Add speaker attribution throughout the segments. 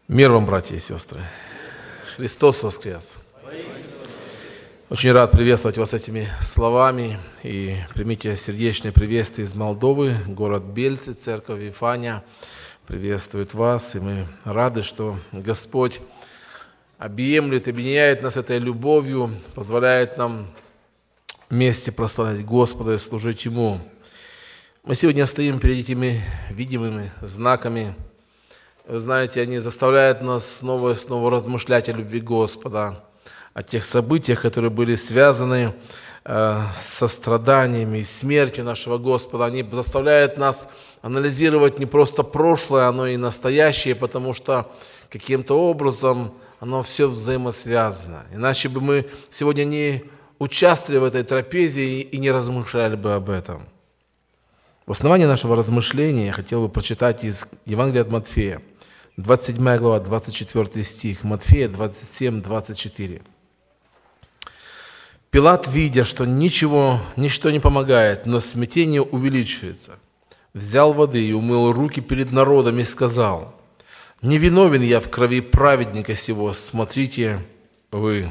Speaker 1: Мир вам, братья и сестры! Христос воскрес! Очень рад приветствовать вас этими словами. И примите сердечное приветствие из Молдовы, город Бельцы, церковь Вифания приветствует вас. И мы рады, что Господь объемлет, объединяет нас этой любовью, позволяет нам вместе прославлять Господа и служить Ему. Мы сегодня стоим перед этими видимыми знаками. Вы знаете, они заставляют нас снова и снова размышлять о любви Господа, о тех событиях, которые были связаны со страданиями и смертью нашего Господа. Они заставляют нас анализировать не просто прошлое, но и настоящее, потому что каким-то образом оно все взаимосвязано. Иначе бы мы сегодня не участвовали в этой трапезе и не размышляли бы об этом. В основании нашего размышления я хотел бы прочитать из Евангелия от Матфея, 27 глава, 24 стих, Матфея 27, 24. «Пилат, видя, что ничто не помогает, но смятение увеличивается, взял воды и умыл руки перед народом и сказал: „Не виновен я в крови праведника сего, смотрите вы“».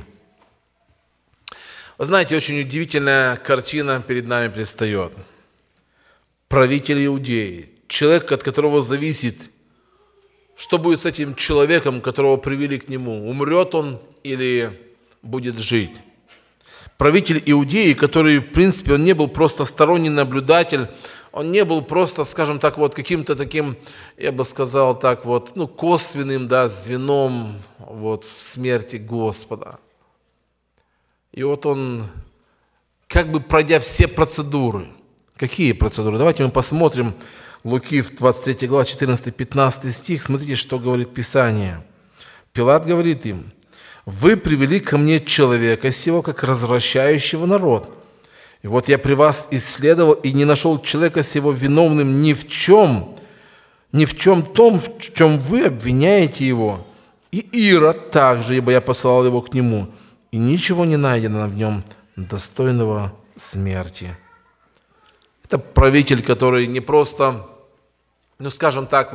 Speaker 1: Вы знаете, очень удивительная картина перед нами предстает. Правитель Иудеи, человек, от которого зависит, что будет с этим человеком, которого привели к нему, умрет он или будет жить. Правитель Иудеи, который, в принципе, он не был просто сторонний наблюдатель, он не был просто, скажем так, вот каким-то таким, я бы сказал так вот, косвенным, звеном вот в смерти Господа. И вот он, как бы пройдя все процедуры. Какие процедуры? Давайте мы посмотрим Луки, 23 глава, 14-15 стих. Смотрите, что говорит Писание. Пилат говорит им: „Вы привели ко мне человека сего, как развращающего народ. И вот я при вас исследовал и не нашел человека сего виновным ни в чем том, в чем вы обвиняете его. И Ирод также, ибо я посылал его к нему, и ничего не найдено в нем достойного смерти“». Это правитель, который не просто, скажем так,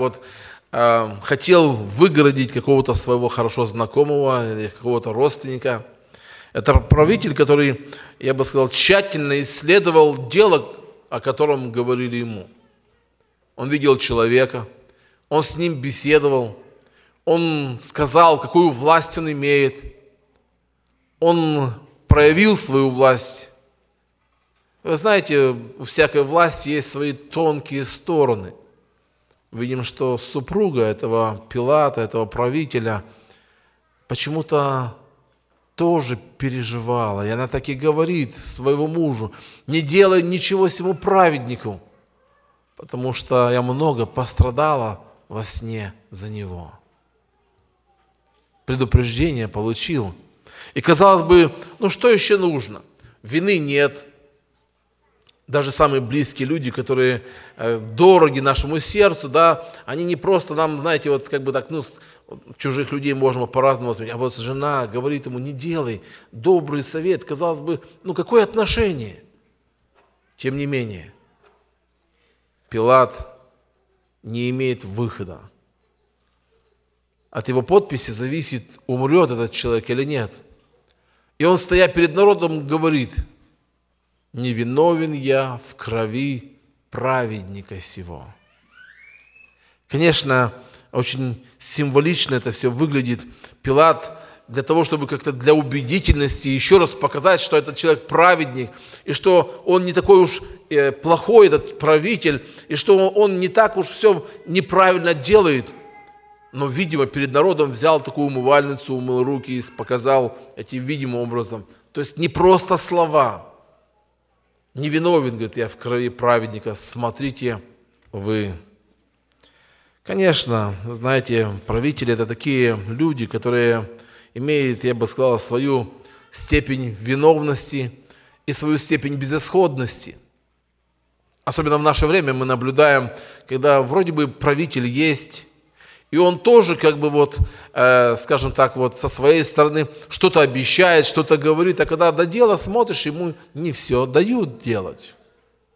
Speaker 1: хотел выгородить какого-то своего хорошо знакомого или какого-то родственника. Это правитель, который, я бы сказал, тщательно исследовал дело, о котором говорили ему. Он видел человека, он с ним беседовал, он сказал, какую власть он имеет, он проявил свою власть. Вы знаете, у всякой власти есть свои тонкие стороны. Видим, что супруга этого Пилата, этого правителя, почему-то тоже переживала. И она так и говорит своему мужу: „Не делай ничего сему праведнику, потому что я много пострадала во сне за него“. Предупреждение получил. И казалось бы, что еще нужно? Вины нет. Даже самые близкие люди, которые дороги нашему сердцу, они не просто нам, знаете, чужих людей можем по-разному смотреть. А вот жена говорит ему: „Не делай“, добрый совет. Казалось бы, какое отношение? Тем не менее, Пилат не имеет выхода. От его подписи зависит, умрет этот человек или нет. И он, стоя перед народом, говорит: „Не виновен я в крови праведника сего“». Конечно, очень символично это все выглядит. Пилат для того, чтобы как-то для убедительности еще раз показать, что этот человек праведник, и что он не такой уж плохой, этот правитель, и что он не так уж все неправильно делает, но, видимо, перед народом взял такую умывальницу, умыл руки и показал этим видимым образом. То есть не просто слова. „Не виновен, говорит, я в крови праведника, смотрите вы“. Конечно, знаете, правители – это такие люди, которые имеют, я бы сказал, свою степень виновности и свою степень безысходности. Особенно в наше время мы наблюдаем, когда вроде бы правитель есть, и он тоже скажем так, со своей стороны что-то обещает, что-то говорит, а когда до дела смотришь, ему не все дают делать.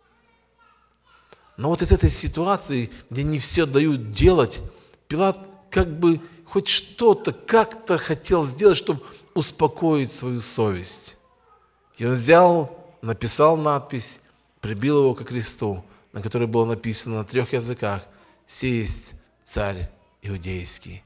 Speaker 1: Но из этой ситуации, где не все дают делать, Пилат как бы хоть что-то, как-то хотел сделать, чтобы успокоить свою совесть. И он взял, написал надпись, прибил его ко кресту, на которой было написано на 3 языках: «Сей есть царь иудейский».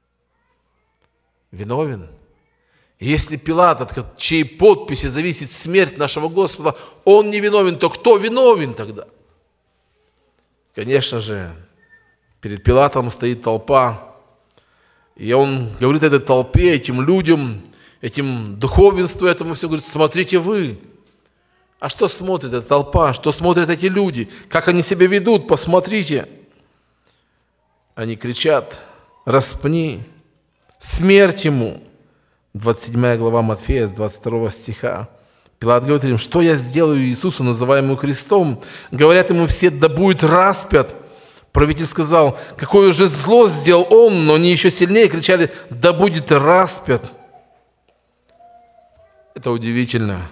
Speaker 1: Виновен? И если Пилат, от чьей подписи зависит смерть нашего Господа, он не виновен, то кто виновен тогда? Конечно же, перед Пилатом стоит толпа, и он говорит этой толпе, этим людям, этим духовенству, этому все говорит: смотрите вы. А что смотрит эта толпа, что смотрят эти люди, как они себя ведут, посмотрите. Они кричат: распни, смерть ему. 27 глава Матфея, с 22 стиха. Пилат говорит им: что я сделаю Иисусу, называемому Христом? Говорят ему все: да будет распят. Правитель сказал: какое же зло сделал он, но они еще сильнее кричали: да будет распят. Это удивительно.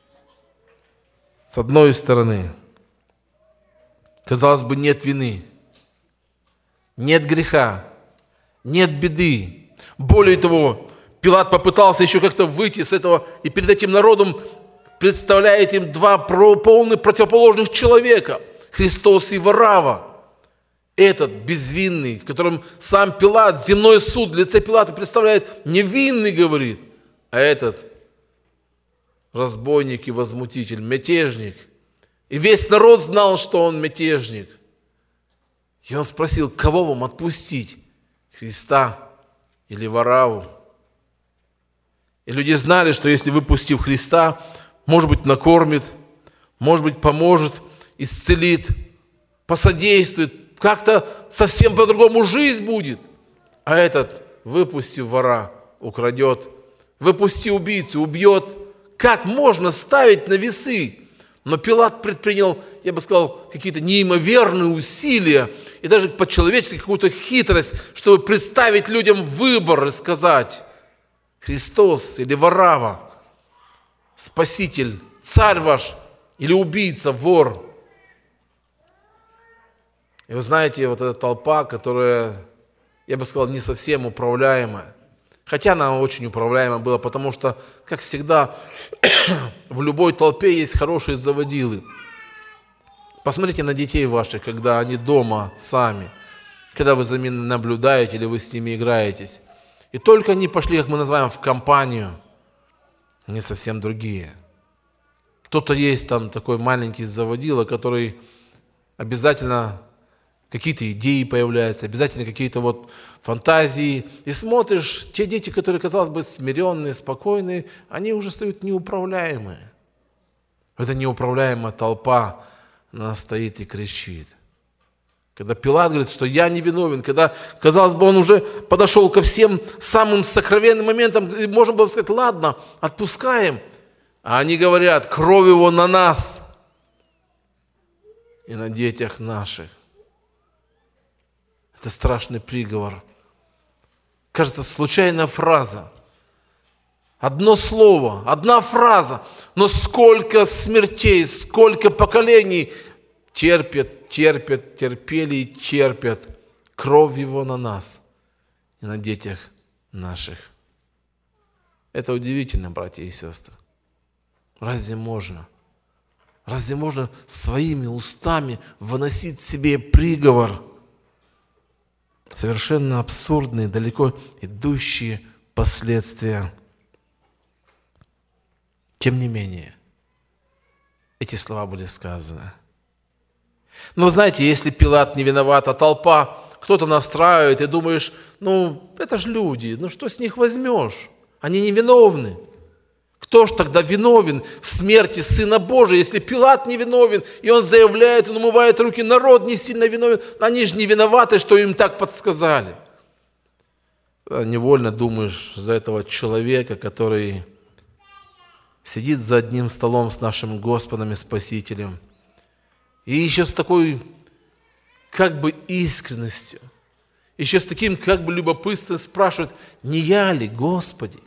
Speaker 1: С одной стороны, казалось бы, нет вины, нет греха, нет беды. Более того, Пилат попытался еще как-то выйти с этого, и перед этим народом представляет им два полных противоположных человека: Христос и Варава. Этот безвинный, в котором сам Пилат, земной суд в лице Пилата представляет невинный, говорит, а этот разбойник и возмутитель, мятежник. И весь народ знал, что он мятежник. И он спросил: кого вам отпустить, Христа или Вараву? И люди знали, что если, выпустив Христа, может быть, накормит, может быть, поможет, исцелит, посодействует, как-то совсем по-другому жизнь будет. А этот, выпустив вора, украдет, выпусти убийцу, убьет. Как можно ставить на весы? Но Пилат предпринял, я бы сказал, какие-то неимоверные усилия и даже по-человечески какую-то хитрость, чтобы представить людям выбор и сказать: Христос или Варава, Спаситель, царь ваш или убийца, вор. И вы знаете, вот эта толпа, которая, я бы сказал, не совсем управляемая, хотя она очень управляема была, потому что, как всегда, в любой толпе есть хорошие заводилы. Посмотрите на детей ваших, когда они дома сами, когда вы за ними наблюдаете или вы с ними играетесь. И только они пошли, как мы называем, в компанию, они совсем другие. Кто-то есть там такой маленький заводила, который обязательно какие-то идеи появляются, обязательно какие-то вот фантазии. И смотришь, те дети, которые, казалось бы, смиренные, спокойные, они уже стают неуправляемые. Эта неуправляемая толпа, она стоит и кричит. Когда Пилат говорит, что я не виновен, когда, казалось бы, он уже подошел ко всем самым сокровенным моментам, и можно было сказать: ладно, отпускаем. А они говорят: кровь его на нас и на детях наших. Это страшный приговор. Кажется, случайная фраза. Одно слово, одна фраза, но сколько смертей, сколько поколений терпели и терпят кровь его на нас и на детях наших. Это удивительно, братья и сестры. Разве можно своими устами выносить себе приговор? Совершенно абсурдные, далеко идущие последствия. Тем не менее, эти слова были сказаны. Но знаете, если Пилат не виноват, а толпа, кто-то настраивает, и думаешь: это же люди, что с них возьмешь? Они невиновны. Кто ж тогда виновен в смерти Сына Божия, если Пилат не виновен, и он заявляет, он умывает руки, народ не сильно виновен, они же не виноваты, что им так подсказали. Невольно думаешь за этого человека, который сидит за одним столом с нашим Господом и Спасителем, и еще с такой как бы искренностью, еще с таким как бы любопытством спрашивает: не я ли, Господи?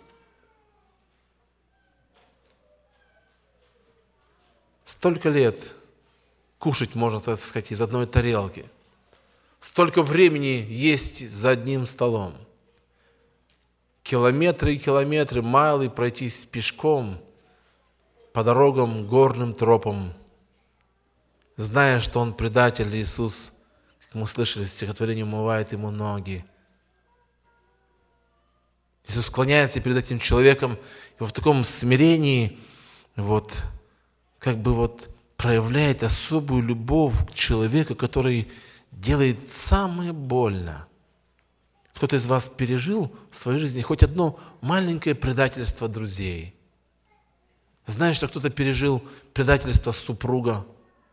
Speaker 1: Столько лет кушать, можно так сказать, из одной тарелки. столько времени есть за одним столом. Километры и километры, майлы пройтись пешком по дорогам, горным тропам, зная, что он предатель, Иисус, как мы слышали в стихотворении, умывает ему ноги. Иисус склоняется перед этим человеком и в таком смирении проявляет особую любовь к человеку, который делает самое больно. Кто-то из вас пережил в своей жизни хоть одно маленькое предательство друзей? Знаешь, что кто-то пережил предательство супруги?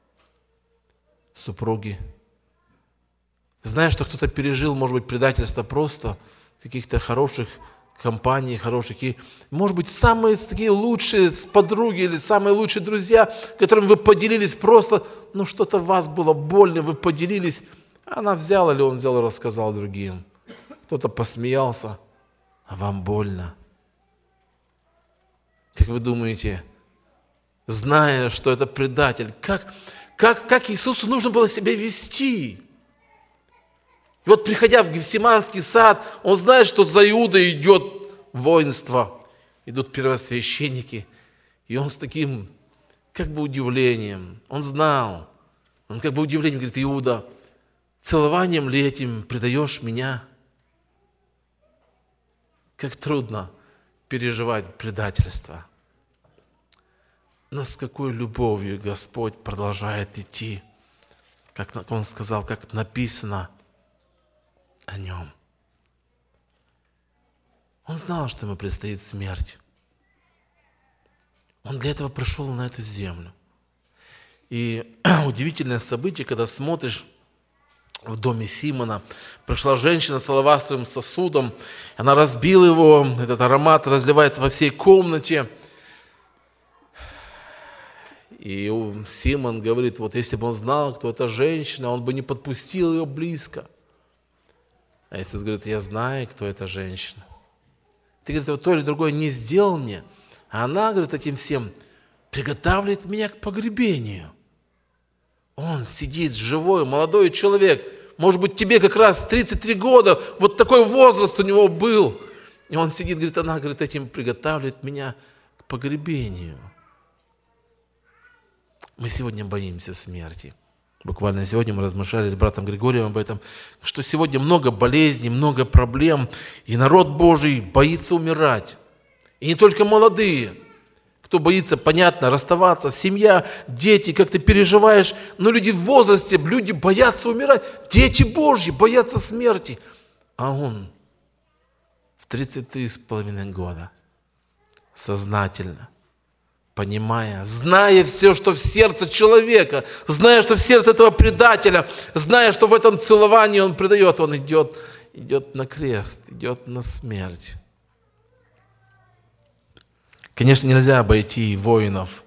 Speaker 1: Знаешь, что кто-то пережил, может быть, предательство просто каких-то хороших компаний, хороших. И, может быть, самые такие лучшие подруги или самые лучшие друзья, которым вы поделились просто, что-то в вас было больно, вы поделились. Она взяла или он взял и рассказал другим. Кто-то посмеялся, а вам больно. Как вы думаете, зная, что это предатель, как Иисусу нужно было себя вести? И вот, приходя в Гефсиманский сад, он знает, что за Иудой идет воинство, идут первосвященники, и он с таким, удивлением, он знал, он удивлением говорит: Иуда, целованием ли этим предаешь меня? Как трудно переживать предательство. Но с какой любовью Господь продолжает идти, как Он сказал, как написано о Нем. Он знал, что ему предстоит смерть. Он для этого пришел на эту землю. И удивительное событие, когда смотришь, в доме Симона пришла женщина с алавастровым сосудом, она разбила его, этот аромат разливается по всей комнате. И Симон говорит: если бы он знал, кто эта женщина, он бы не подпустил ее близко. А Иисус говорит: я знаю, кто эта женщина. Ты, говорит, то или другое не сделал мне, а она, говорит, этим всем приготавливает меня к погребению. Он сидит живой, молодой человек. Может быть, тебе как раз 33 года, вот такой возраст у него был. И он сидит, говорит, она, говорит, этим приготавливает меня к погребению. Мы сегодня боимся смерти. Буквально сегодня мы размышляли с братом Григорием об этом, что сегодня много болезней, много проблем, и народ Божий боится умирать. И не только молодые. Кто боится, понятно, расставаться, семья, дети, как ты переживаешь. Но люди в возрасте, люди боятся умирать. Дети Божьи боятся смерти. А он в 33,5 года сознательно, понимая, зная все, что в сердце человека, зная, что в сердце этого предателя, зная, что в этом целовании он предает, он идет на крест, идет на смерть. Конечно, нельзя обойти воинов.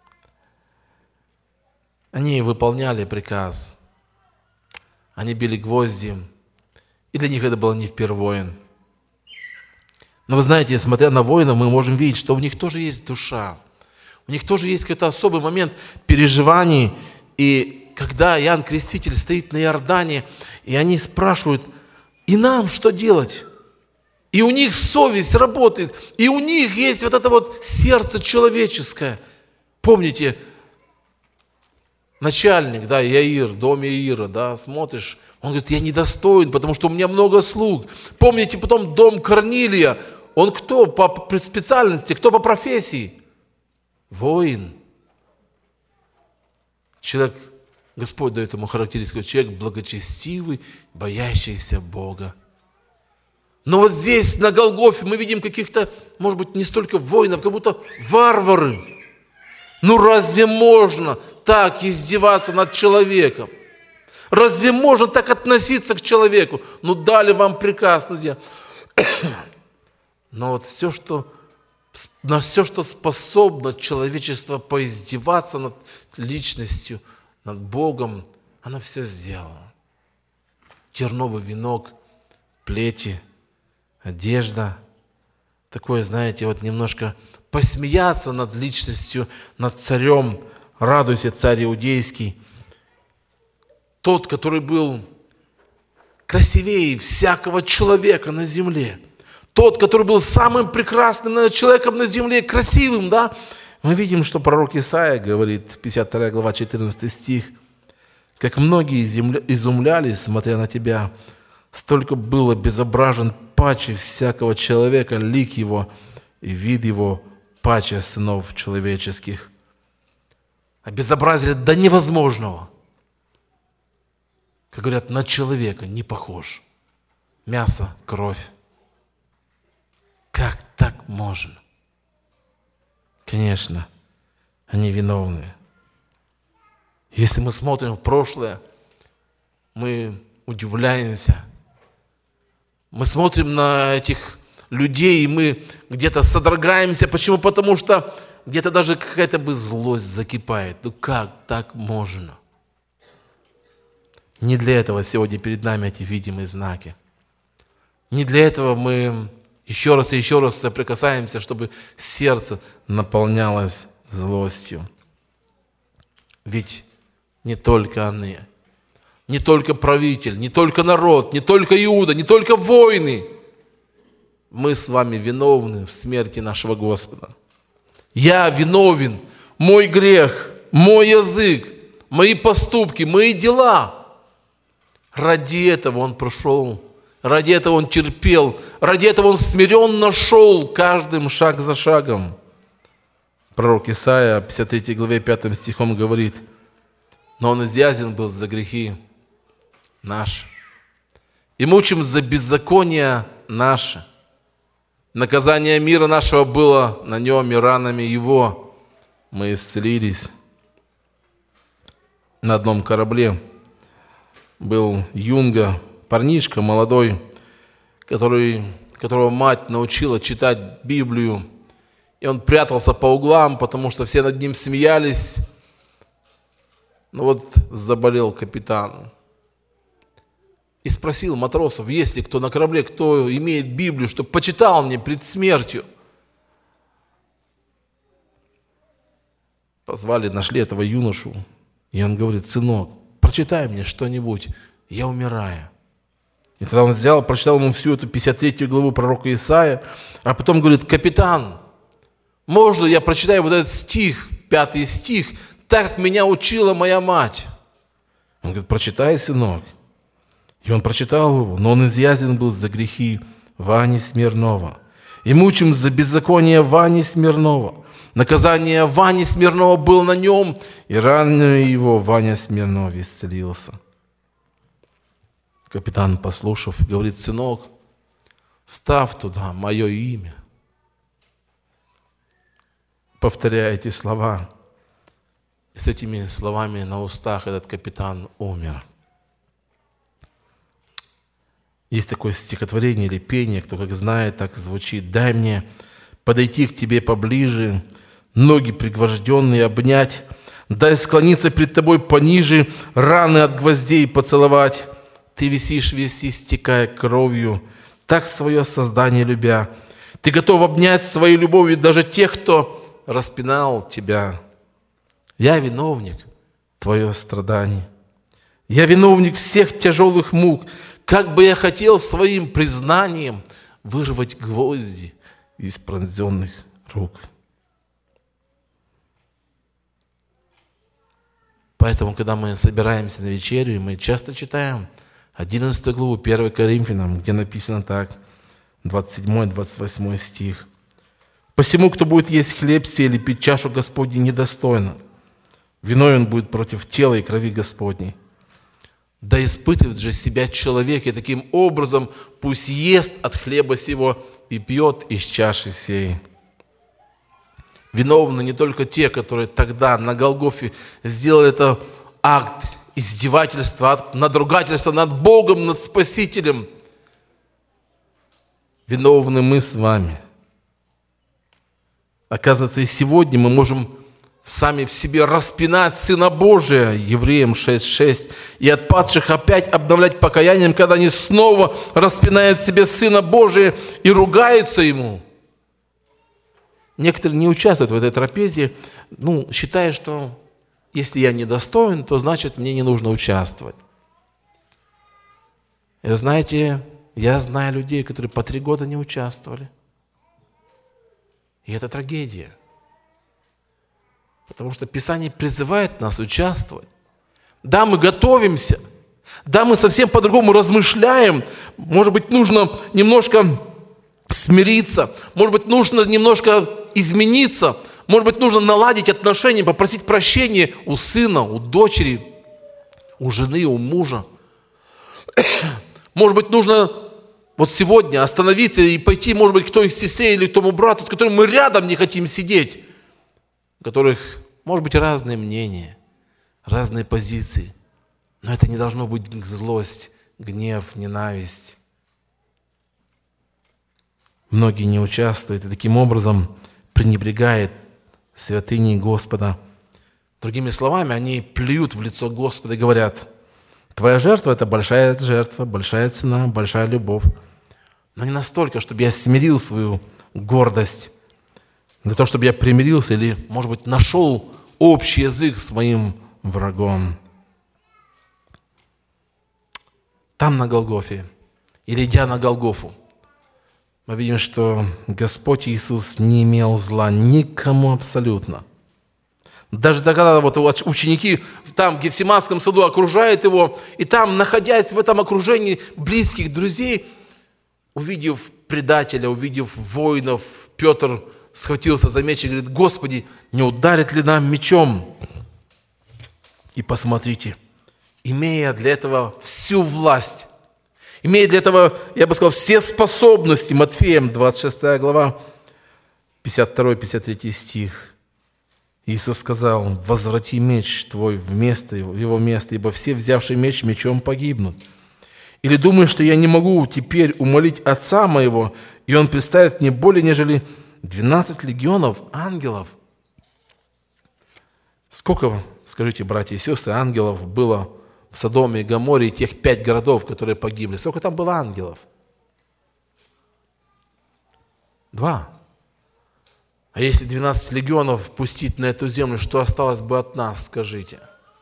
Speaker 1: Они выполняли приказ. Они били гвозди. И для них это было не впервые. Но вы знаете, смотря на воинов, мы можем видеть, что у них тоже есть душа. У них тоже есть какой-то особый момент переживаний. И когда Иоанн Креститель стоит на Иордане, и они спрашивают: и нам что делать? И у них совесть работает, и у них есть вот это вот сердце человеческое. Помните, начальник, Иаир, в доме Иаира, смотришь, он говорит: я недостоин, потому что у меня много слуг. Помните потом дом Корнилия, он кто по специальности, кто по профессии? Воин. Человек, Господь дает ему характеристику, человек благочестивый, боящийся Бога. Но вот здесь, на Голгофе, мы видим каких-то, может быть, не столько воинов, как будто варвары. Разве можно так издеваться над человеком? Разве можно так относиться к человеку? Дали вам приказ, Но вот на все, что способно человечество поиздеваться над личностью, над Богом, оно все сделало. Терновый венок, плети, одежда, такое, знаете, немножко посмеяться над личностью, над царем. Радуйся, царь иудейский. Тот, который был красивее всякого человека на земле. Тот, который был самым прекрасным человеком на земле, красивым, да? Мы видим, что пророк Исаия говорит, 52 глава, 14 стих, «Как многие изумлялись, смотря на тебя, столько было безображен паче всякого человека, лик его и вид его паче сынов человеческих». Обезобразили до невозможного. Как говорят, на человека не похож. Мясо, кровь. Как так можно? Конечно, они виновны. Если мы смотрим в прошлое, мы удивляемся. Мы смотрим на этих людей, и мы где-то содрогаемся. Почему? Потому что где-то даже какая-то бы злость закипает. Ну как так можно? Не для этого сегодня перед нами эти видимые знаки. Не для этого мы еще раз и еще раз соприкасаемся, чтобы сердце наполнялось злостью. Ведь не только они, не только правитель, не только народ, не только Иуда, не только воины. Мы с вами виновны в смерти нашего Господа. Я виновен, мой грех, мой язык, мои поступки, мои дела. Ради этого Он прошел, ради этого Он терпел, ради этого Он смиренно шел каждым шаг за шагом. Пророк Исаия, 53 главе 5 стихом говорит, «Но Он изъязен был за грехи наши, и мучим за беззаконие наше. Наказание мира нашего было на Нем, и ранами Его мы исцелились». На одном корабле был юнга, парнишка молодой, которого мать научила читать Библию. И он прятался по углам, потому что все над ним смеялись. Но вот заболел капитан. И спросил матросов, есть ли кто на корабле, кто имеет Библию, чтобы почитал мне перед смертью. Позвали, нашли этого юношу. И он говорит, сынок, прочитай мне что-нибудь, я умираю. И тогда он взял, прочитал ему всю эту 53 главу пророка Исаия, а потом говорит, капитан, можно я прочитаю вот этот стих, 5 стих, так как меня учила моя мать? Он говорит, прочитай, сынок. И он прочитал его, но он изъязен был за грехи Вани Смирнова. И мучим за беззаконие Вани Смирнова. Наказание Вани Смирнова было на нем, и ранее его Ваня Смирнов исцелился. Капитан, послушав, говорит, сынок, вставь туда мое имя. Повторяя эти слова, и с этими словами на устах этот капитан умер. Есть такое стихотворение или пение, кто как знает, так звучит. «Дай мне подойти к тебе поближе, ноги пригвожденные обнять, дай склониться пред тобой пониже, раны от гвоздей поцеловать. Ты висишь весь истекая кровью, так свое создание любя. Ты готов обнять своей любовью даже тех, кто распинал тебя. Я виновник твое страдание. Я виновник всех тяжелых мук. Как бы я хотел своим признанием вырвать гвозди из пронзенных рук». Поэтому, когда мы собираемся на вечерю, мы часто читаем 11 главу 1 Коринфянам, где написано так, 27-28 стих. «Посему, кто будет есть хлеб сей или пить чашу Господней недостойно, виновен будет против тела и крови Господней. Да испытывает же себя человек, и таким образом пусть ест от хлеба сего и пьет из чаши сей». Виновны не только те, которые тогда на Голгофе сделали это акт издевательства, акт надругательства над Богом, над Спасителем. Виновны мы с вами. Оказывается, и сегодня мы можем сами в себе распинать Сына Божия, Евреям 6:6, и от падших опять обновлять покаянием, когда они снова распинают в себе Сына Божия и ругаются Ему. Некоторые не участвуют в этой трапезе, считая, что если я недостоин, то значит мне не нужно участвовать. И вы знаете, я знаю людей, которые по 3 года не участвовали. И это трагедия. Потому что Писание призывает нас участвовать. Да, мы готовимся. Да, мы совсем по-другому размышляем. Может быть, нужно немножко смириться. Может быть, нужно немножко измениться. Может быть, нужно наладить отношения, попросить прощения у сына, у дочери, у жены, у мужа. Может быть, нужно вот сегодня остановиться и пойти, может быть, к той сестре или к тому брату, с которым мы рядом не хотим сидеть, у которых, может быть, разные мнения, разные позиции. Но это не должно быть злость, гнев, ненависть. Многие не участвуют и таким образом пренебрегают святыней Господа. Другими словами, они плюют в лицо Господа и говорят: твоя жертва – это большая жертва, большая цена, большая любовь. Но не настолько, чтобы я смирил свою гордость, для того, чтобы я примирился или, может быть, нашел общий язык с моим врагом. Там, на Голгофе, или идя на Голгофу, мы видим, что Господь Иисус не имел зла никому абсолютно. Даже когда вот ученики там в Гефсиманском саду окружают его, и там, находясь в этом окружении близких друзей, увидев предателя, увидев воинов, Петр схватился за меч и говорит: Господи, не ударит ли нам мечом? И посмотрите, имея для этого всю власть, имея для этого, я бы сказал, все способности, Матфеем, 26 глава, 52-53 стих, Иисус сказал: возврати меч твой в его место, ибо все, взявшие меч, мечом погибнут. Или думаешь, что я не могу теперь умолить Отца моего, и Он представит мне более, нежели 12 легионов ангелов? Сколько, скажите, братья и сестры, ангелов было в Содоме и Гоморе, и тех 5 городов, которые погибли? Сколько там было ангелов? 2. А если 12 легионов пустить на эту землю, что осталось бы от нас, скажите?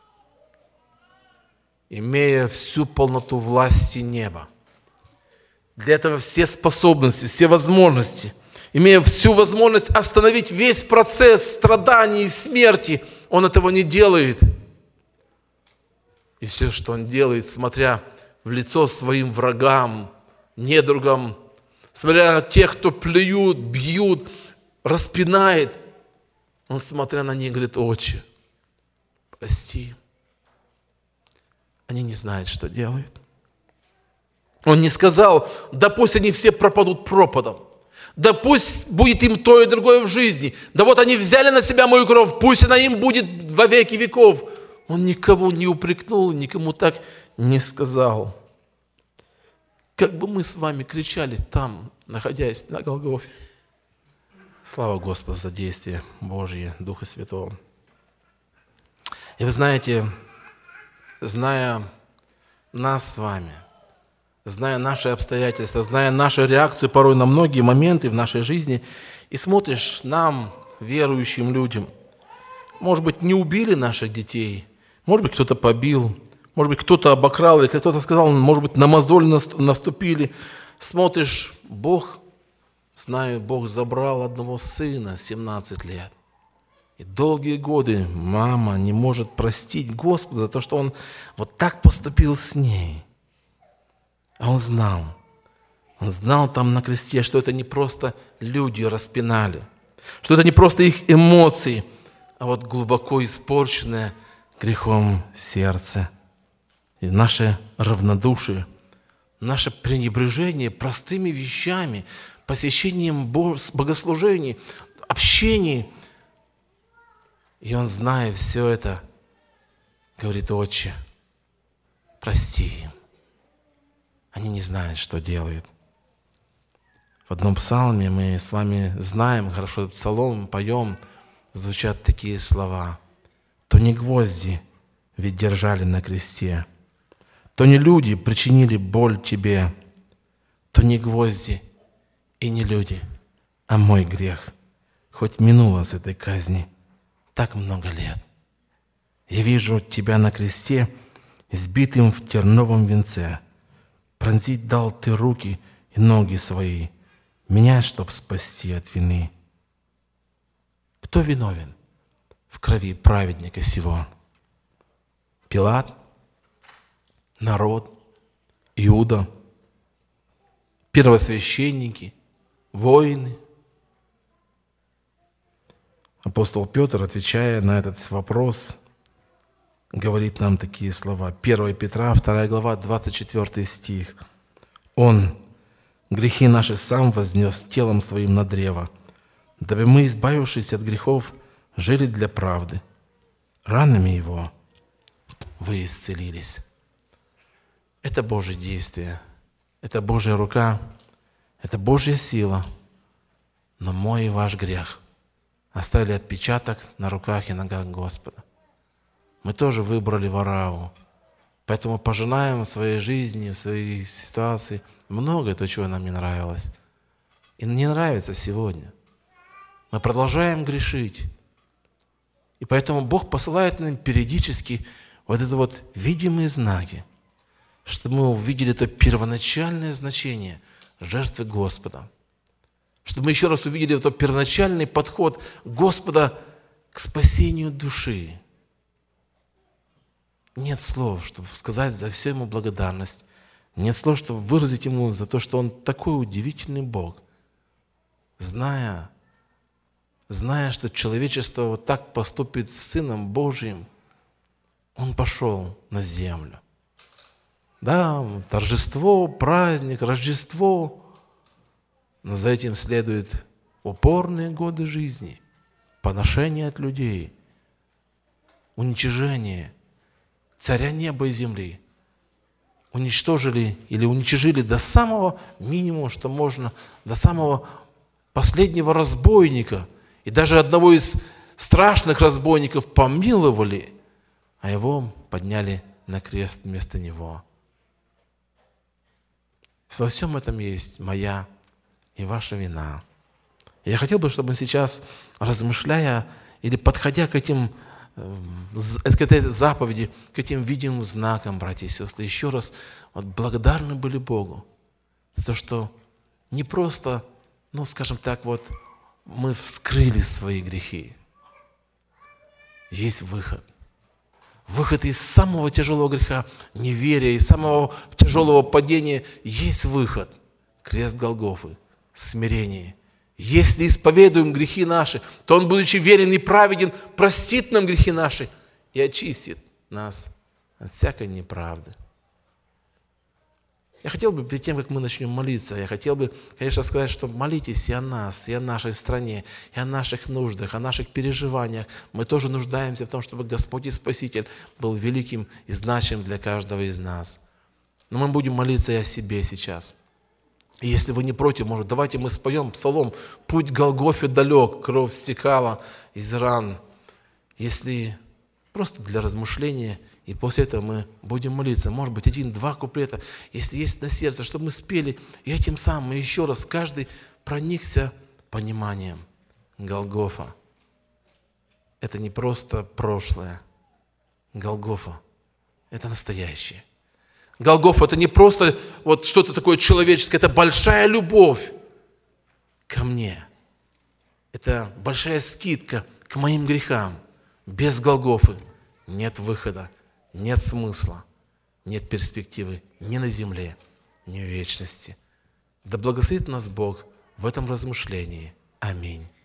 Speaker 1: Имея всю полноту власти неба, для этого все способности, все возможности, имея всю возможность остановить весь процесс страданий и смерти, Он этого не делает. И все, что Он делает, смотря в лицо своим врагам, недругам, смотря на тех, кто плюют, бьют, распинает, Он, смотря на них, говорит: Отче, прости. Они не знают, что делают. Он не сказал: да пусть они все пропадут пропадом. Да пусть будет им то и другое в жизни. Да вот они взяли на себя мою кровь, пусть она им будет во веки веков. Он никого не упрекнул, никому так не сказал. Как бы мы с вами кричали там, находясь на Голгофе. Слава Господу за действие Божье, Духа Святого. И вы знаете, зная нас с вами, зная наши обстоятельства, зная нашу реакцию порой на многие моменты в нашей жизни, и смотришь нам, верующим людям, может быть, не убили наших детей, может быть, кто-то побил, может быть, кто-то обокрал, или кто-то сказал, может быть, на мозоль наступили. Смотришь, Бог, знаю, Бог забрал одного сына 17 лет. И долгие годы мама не может простить Господа за то, что он вот так поступил с ней. А он знал там на кресте, что это не просто люди распинали, что это не просто их эмоции, а вот глубоко испорченное грехом сердце. И наше равнодушие, наше пренебрежение простыми вещами, посещением богослужений, общением. И он, зная все это, говорит: Отче, прости им. Они не знают, что делают. В одном псалме мы с вами знаем, хорошо псалом поем, звучат такие слова: то не гвозди ведь держали на кресте, то не люди причинили боль тебе, то не гвозди и не люди, а мой грех, хоть минуло с этой казни так много лет. Я вижу тебя на кресте, сбитым в терновом венце. Пронзить дал Ты руки и ноги свои, меня, чтоб спасти от вины. Кто виновен в крови праведника сего? Пилат, народ, Иуда, первосвященники, воины. Апостол Петр, отвечая на этот вопрос, говорит нам такие слова. 1 Петра, 2 глава, 24 стих. «Он грехи наши сам вознес телом своим на древо, дабы мы, избавившись от грехов, жили для правды. Ранами Его вы исцелились». Это Божье действие, это Божья рука, это Божья сила, но мой и ваш грех оставили отпечаток на руках и ногах Господа. Мы тоже выбрали Вараву, поэтому пожинаем в своей жизни, в своей ситуации многое то, чего нам не нравилось. И не нравится сегодня. Мы продолжаем грешить. И поэтому Бог посылает нам периодически вот это вот видимые знаки, чтобы мы увидели это первоначальное значение жертвы Господа. Чтобы мы еще раз увидели этот первоначальный подход Господа к спасению души. Нет слов, чтобы сказать за все Ему благодарность. Нет слов, чтобы выразить Ему за то, что Он такой удивительный Бог. Зная, что человечество вот так поступит с Сыном Божьим, Он пошел на землю. Да, торжество, праздник, Рождество, но за этим следует упорные годы жизни, поношение от людей, уничижение Царя неба и земли. Уничижили до самого минимума, что можно, до самого последнего разбойника. И даже одного из страшных разбойников помиловали, а его подняли на крест вместо него. Во всем этом есть моя и ваша вина. Я хотел бы, чтобы мы сейчас, размышляя или подходя к этой заповеди, к этим видимым знакам, братья и сестры, еще раз благодарны были Богу за то, что не просто, скажем так, мы вскрыли свои грехи. Есть выход. Выход из самого тяжелого греха, неверия, из самого тяжелого падения. Есть выход. Крест Голгофы, смирение. Если исповедуем грехи наши, то Он, будучи верен и праведен, простит нам грехи наши и очистит нас от всякой неправды. Я хотел бы, перед тем, как мы начнем молиться, я хотел бы, конечно, сказать, что молитесь и о нас, и о нашей стране, и о наших нуждах, о наших переживаниях. Мы тоже нуждаемся в том, чтобы Господь и Спаситель был великим и значимым для каждого из нас. Но мы будем молиться и о себе сейчас. И если вы не против, может, давайте мы споем псалом «Путь к Голгофе далек, кровь стекала из ран». Если просто для размышления, и после этого мы будем молиться. Может быть, 1-2 куплета, если есть на сердце, чтобы мы спели, и этим самым еще раз каждый проникся пониманием. Голгофа – это не просто прошлое. Голгофа – это настоящее. Голгофа – это не просто что-то такое человеческое, это большая любовь ко мне. Это большая скидка к моим грехам. Без Голгофы нет выхода, нет смысла, нет перспективы ни на земле, ни в вечности. Да благословит нас Бог в этом размышлении. Аминь.